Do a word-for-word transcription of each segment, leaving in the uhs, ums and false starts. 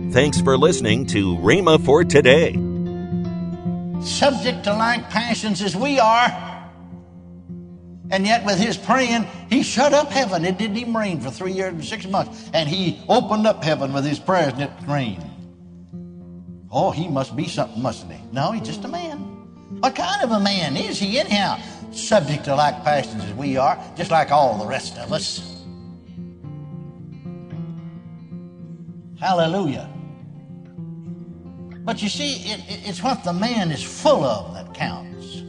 Thanks for listening to Rhema for Today. Subject to like passions as we are, and yet with his praying, he shut up heaven. It didn't even rain for three years and six months, and he opened up heaven with his prayers and it rained. Oh, he must be something, mustn't he? No, he's just a man. What kind of a man is he anyhow? Subject to like passions as we are, just like all the rest of us. Hallelujah. But you see, it, it, it's what the man is full of that counts.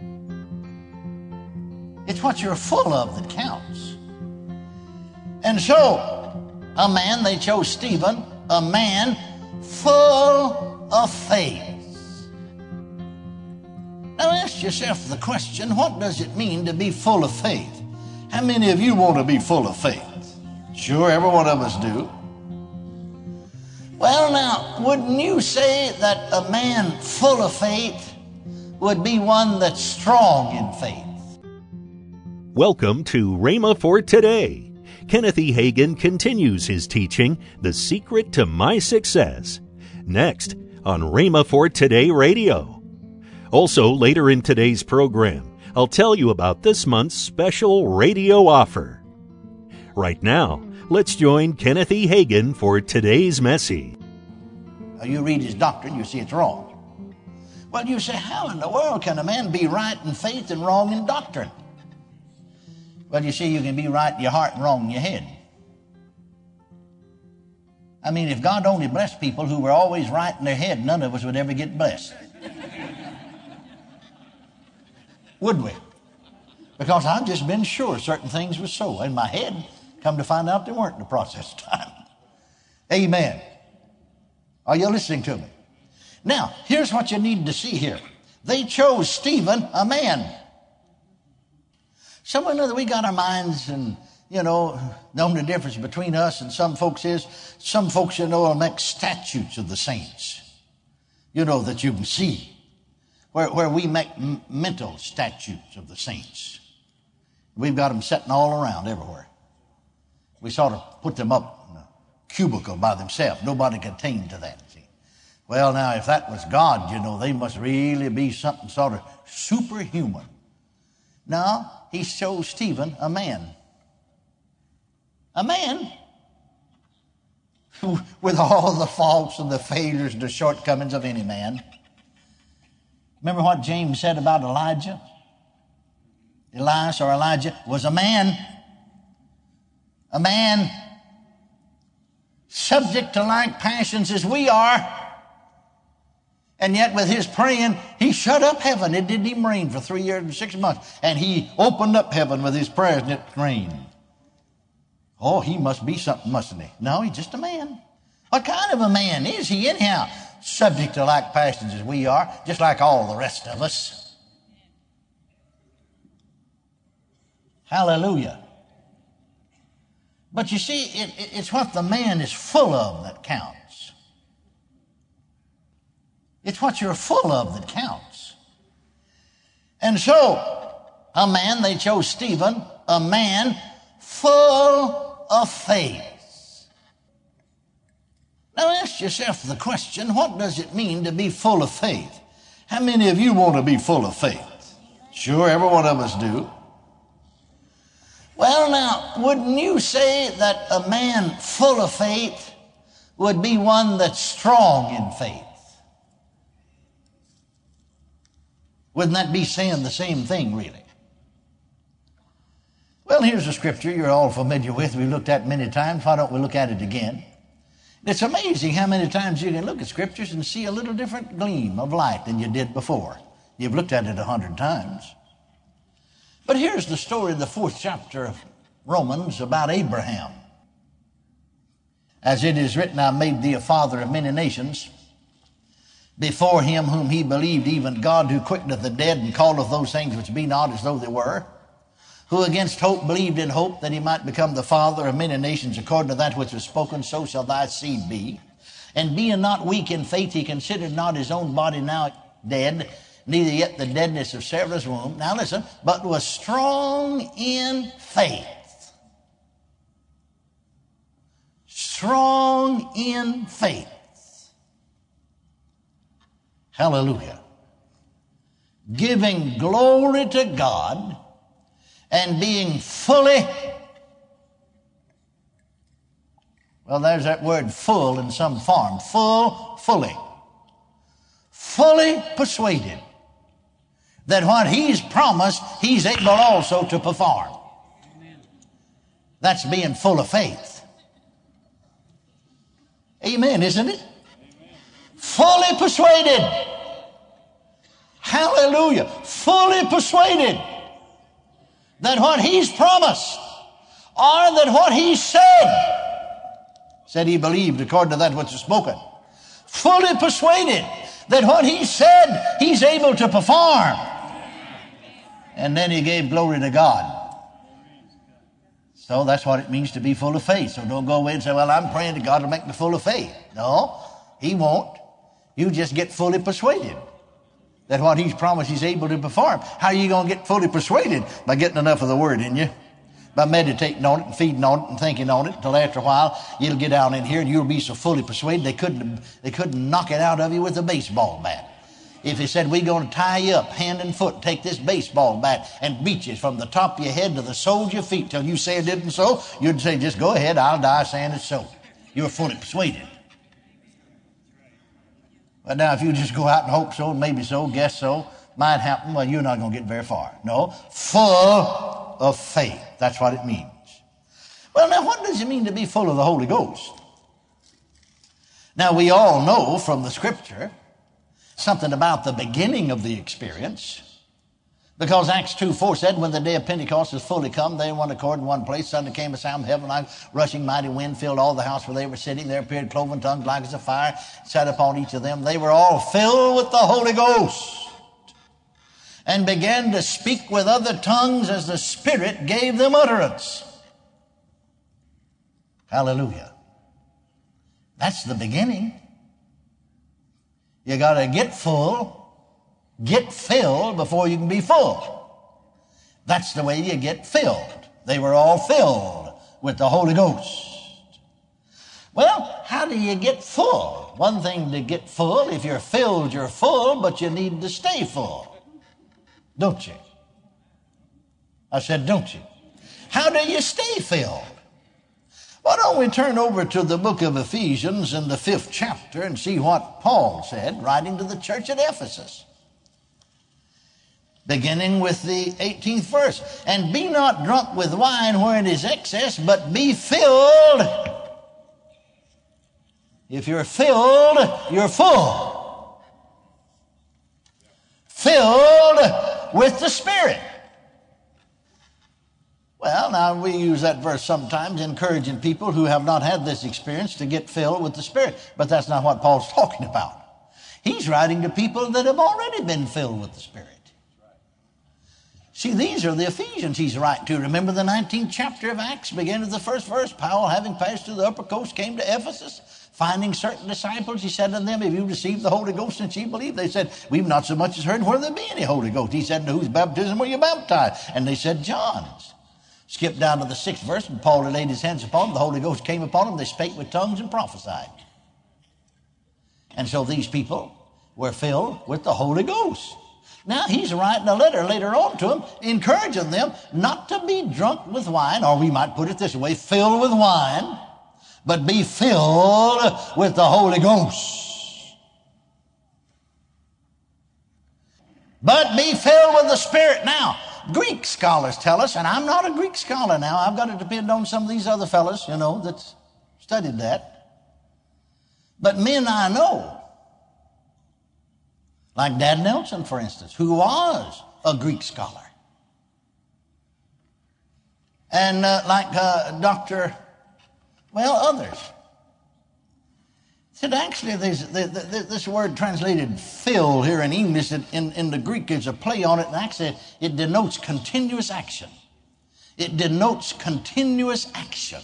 It's what you're full of that counts. And so, a man, they chose Stephen, a man full of faith. Now ask yourself the question, what does it mean to be full of faith? How many of you want to be full of faith? Sure, every one of us do. Well, now, wouldn't you say that a man full of faith would be one that's strong in faith? Welcome to Rhema for Today. Kenneth E. Hagin continues his teaching, The Secret to My Success, next on Rhema for Today Radio. Also, later in today's program, I'll tell you about this month's special radio offer. Right now, let's join Kenneth E. Hagin for today's message. You read his doctrine, you see it's wrong. Well, you say, how in the world can a man be right in faith and wrong in doctrine? Well, you see, you can be right in your heart and wrong in your head. I mean, if God only blessed people who were always right in their head, none of us would ever get blessed. Would we? Because I've just been sure certain things were so. In my head, come to find out they weren't in the process of time. Amen. Are you listening to me? Now, here's what you need to see here. They chose Stephen, a man. Someone know that we got our minds and, you know, know the difference between us and some folks is, some folks, you know, will make statutes of the saints, you know, that you can see, where, where we make m- mental statutes of the saints. We've got them sitting all around everywhere. We sort of put them up in a cubicle by themselves. Nobody can attain to that. See? Well, now, if that was God, you know, they must really be something sort of superhuman. Now, he chose Stephen, a man. A man who, with all the faults and the failures and the shortcomings of any man. Remember what James said about Elijah? Elias or Elijah was a man. A man subject to like passions as we are. And yet with his praying, he shut up heaven. It didn't even rain for three years and six months. And he opened up heaven with his prayers and it rained. Oh, he must be something, mustn't he? No, he's just a man. What kind of a man is he anyhow? Subject to like passions as we are, just like all the rest of us. Hallelujah. But you see, it, it, it's what the man is full of that counts. It's what you're full of that counts. And so, a man, they chose Stephen, a man full of faith. Now ask yourself the question, what does it mean to be full of faith? How many of you want to be full of faith? Sure, every one of us do. Well, now, wouldn't you say that a man full of faith would be one that's strong in faith? Wouldn't that be saying the same thing, really? Well, here's a scripture you're all familiar with. We've looked at it many times. Why don't we look at it again? It's amazing how many times you can look at scriptures and see a little different gleam of light than you did before. You've looked at it a hundred times. But here's the story of the fourth chapter of Romans about Abraham. As it is written, I made thee a father of many nations, before him whom he believed, even God who quickeneth the dead and calleth those things which be not as though they were, who against hope believed in hope that he might become the father of many nations, according to that which was spoken, so shall thy seed be. And being not weak in faith, he considered not his own body now dead, neither yet the deadness of Sarah's womb. Now listen, but was strong in faith. Strong in faith. Hallelujah. Giving glory to God and being fully, well, there's that word full in some form. Full, fully. Fully persuaded that what he's promised, he's able also to perform. That's being full of faith. Amen, isn't it? Fully persuaded. Hallelujah. Fully persuaded that what he's promised or that what he said, said he believed according to that which is spoken. Fully persuaded that what he said, he's able to perform. And then he gave glory to God. So that's what it means to be full of faith. So don't go away and say, well, I'm praying to God to make me full of faith. No, he won't. You just get fully persuaded that what he's promised he's able to perform. How are you going to get fully persuaded? By getting enough of the word in you. By meditating on it and feeding on it and thinking on it until after a while you'll get down in here and you'll be so fully persuaded they couldn't, they couldn't knock it out of you with a baseball bat. If he said, we're going to tie you up hand and foot, take this baseball bat and beat you from the top of your head to the soles of your feet till you say it didn't so, you'd say, just go ahead, I'll die saying it's so. You're fully persuaded. But now if you just go out and hope so, maybe so, guess so, might happen, well, you're not going to get very far. No, full of faith. That's what it means. Well, now what does it mean to be full of the Holy Ghost? Now we all know from the Scripture something about the beginning of the experience. Because Acts two four said, when the day of Pentecost is fully come, they in one accord in one place. Suddenly came a sound from heaven like rushing mighty wind, filled all the house where they were sitting. There appeared cloven tongues like as a fire, sat upon each of them. They were all filled with the Holy Ghost and began to speak with other tongues as the Spirit gave them utterance. Hallelujah. That's the beginning. You got to get full, get filled before you can be full. That's the way you get filled. They were all filled with the Holy Ghost. Well, how do you get full? One thing to get full, if you're filled, you're full, but you need to stay full. Don't you? I said, don't you? How do you stay filled? Why don't we turn over to the book of Ephesians in the fifth chapter and see what Paul said, writing to the church at Ephesus. Beginning with the eighteenth verse. And be not drunk with wine wherein is excess, but be filled. If you're filled, you're full. Filled with the Spirit. Well, now we use that verse sometimes encouraging people who have not had this experience to get filled with the Spirit. But that's not what Paul's talking about. He's writing to people that have already been filled with the Spirit. See, these are the Ephesians he's writing to. Remember the nineteenth chapter of Acts, beginning with the first verse. Paul, having passed through the upper coast, came to Ephesus. Finding certain disciples, he said to them, have you received the Holy Ghost since ye believe? They said, we've not so much as heard whether there be any Holy Ghost. He said, whose baptism were you baptized? And they said, John's. Skip down to the sixth verse, and Paul had laid his hands upon them. The Holy Ghost came upon them. They spake with tongues and prophesied. And so these people were filled with the Holy Ghost. Now he's writing a letter later on to them, encouraging them not to be drunk with wine, or we might put it this way, filled with wine, but be filled with the Holy Ghost. But be filled with the Spirit. Now, Greek scholars tell us, and I'm not a Greek scholar now, I've got to depend on some of these other fellas, you know, that's studied that. But men I know, like Dad Nelson, for instance, who was a Greek scholar. And uh, like uh, Doctor, well, others. Said actually there's, this word translated fill here in English, in, in the Greek is a play on it, and actually it denotes continuous action. It denotes continuous action.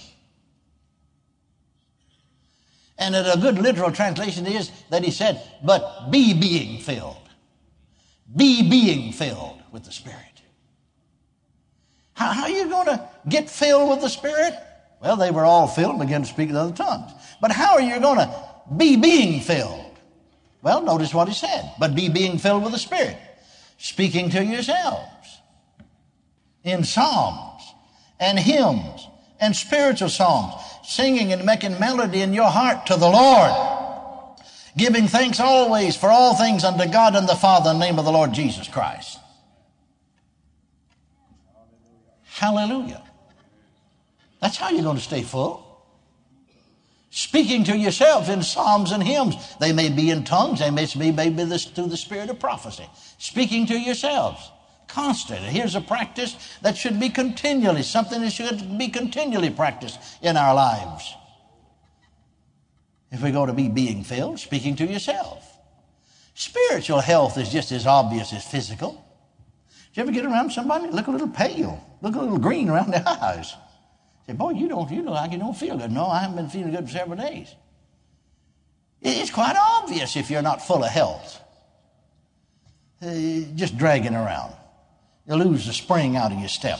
And a good literal translation is that he said, but be being filled. Be being filled with the Spirit. How, how are you going to get filled with the Spirit? Well, they were all filled and began to speak in other tongues. But how are you going to be being filled Well, notice what he said. But be being filled with the Spirit, speaking to yourselves in psalms and hymns and spiritual songs, singing and making melody in your heart to the Lord, giving thanks always for all things unto God and the Father in the name of the Lord Jesus Christ. Hallelujah. That's how you're going to stay full. Speaking to yourselves in psalms and hymns. They may be in tongues. They may be maybe this, through the spirit of prophecy. Speaking to yourselves constantly. Here's a practice that should be continually, something that should be continually practiced in our lives. If we're going to be being filled, speaking to yourself. Spiritual health is just as obvious as physical. Did you ever get around somebody? Look a little pale. Look a little green around the eyes. Say, boy, you don't, you look like you don't feel good. No, I haven't been feeling good for several days. It's quite obvious if you're not full of health. Uh, just dragging around. You lose the spring out of your step.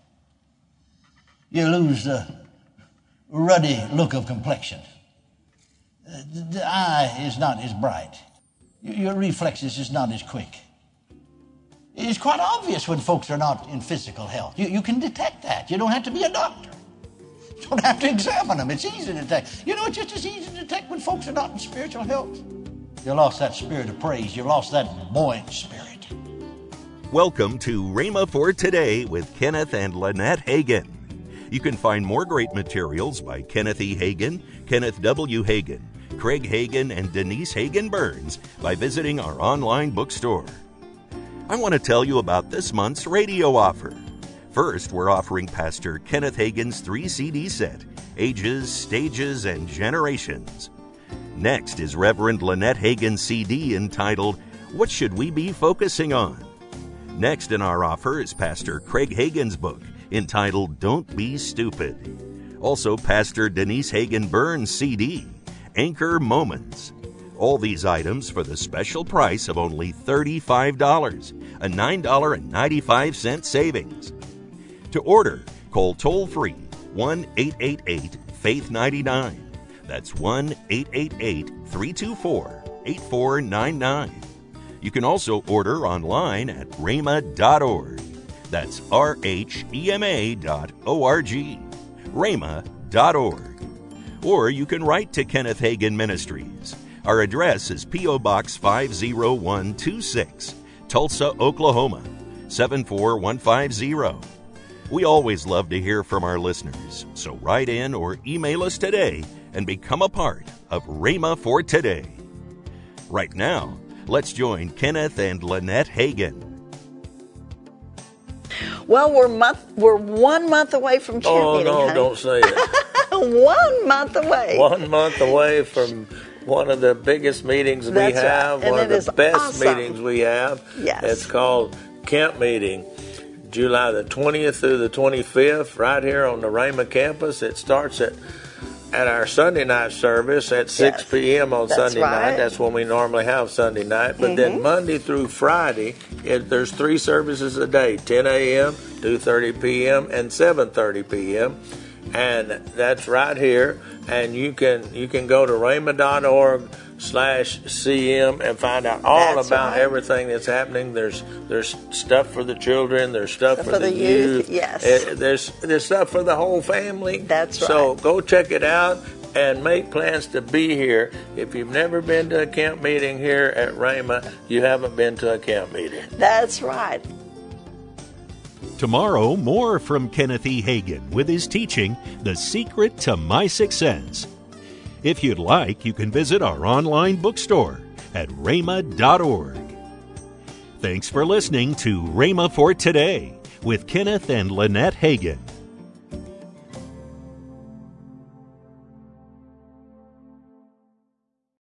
You lose the ruddy look of complexion. Uh, the, the eye is not as bright. Your, your reflexes is not as quick. It's quite obvious when folks are not in physical health. You, you can detect that. You don't have to be a doctor. You don't have to examine them. It's easy to detect. You know, it's just as easy to detect when folks are not in spiritual health. You lost that spirit of praise. You lost that buoyant spirit. Welcome to Rhema for Today with Kenneth and Lynette Hagin. You can find more great materials by Kenneth E. Hagin, Kenneth W. Hagin, Craig Hagin, and Denise Hagin Burns by visiting our online bookstore. I want to tell you about this month's radio offer. First, we're offering Pastor Kenneth Hagin's three C D set, Ages, Stages, and Generations. Next is Reverend Lynette Hagin's C D entitled, What Should We Be Focusing On? Next in our offer is Pastor Craig Hagin's book entitled, Don't Be Stupid. Also, Pastor Denise Hagin Burns' C D, Anchor Moments. All these items for the special price of only thirty-five dollars, a nine dollars and ninety-five cents savings. To order, call toll-free one eight eight eight faith nine nine. That's one eight eight eight three two four eight four nine nine. You can also order online at rhema dot org. That's R H E M A dot O R G, rhema dot org. Or you can write to Kenneth Hagin Ministries. Our address is P O Box five oh one two six, Tulsa, Oklahoma, seven four one five zero. We always love to hear from our listeners, so write in or email us today and become a part of Rhema for Today. Right now, let's join Kenneth and Lynette Hagin. Well, we're month we're one month away from camp Oh, meeting. no, honey. don't say it. One month away. One month away from one of the biggest meetings we That's right. have, And one it of the is best awesome. meetings we have. Yes. It's called Camp Meeting, July the twentieth through the twenty-fifth, right here on the Rhema campus. It starts at at our Sunday night service at six Yes. p.m. on That's Sunday right. night. That's when we normally have Sunday night. But Mm-hmm. then Monday through Friday, it, there's three services a day, ten a.m., two thirty p.m., and seven thirty p.m., and that's right here. And you can you can go to rhema dot org slash cm and find out all That's about right. everything that's happening. There's there's stuff for the children. There's stuff for, For the, the youth, youth. yes. Eh, there's there's stuff for the whole family. That's So right. go check it out and make plans to be here. If you've never been to a camp meeting here at Rhema, you haven't been to a camp meeting. That's right. Tomorrow, more from Kenneth E. Hagin with his teaching, The Secret to My Success. If you'd like, you can visit our online bookstore at rhema dot org. Thanks for listening to Rhema for Today with Kenneth and Lynette Hagin.